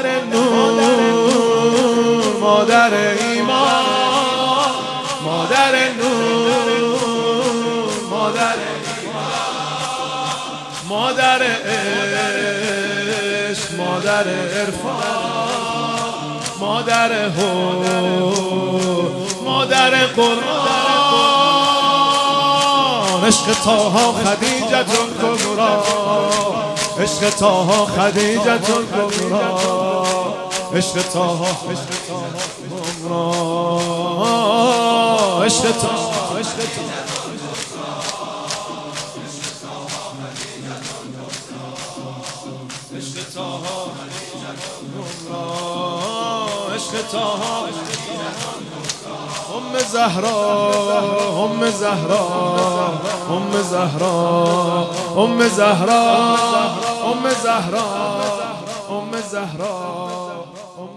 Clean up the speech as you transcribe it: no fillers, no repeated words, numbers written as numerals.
مادر نور، مادر ایمان، مادر نور، مادر ایمان، مادر عشق، مادر عرفان، مادر حب، مادر قرآن. عشق طه خدیجه کبرا، عشق طه خدیجه کبرا، عشق طه کبرا، عشق طه، عشق طه، عشق طه، ام زهرا، ام زهرا، ام زهرا، ام زهرا، ام زهرا، ام زهرا، ام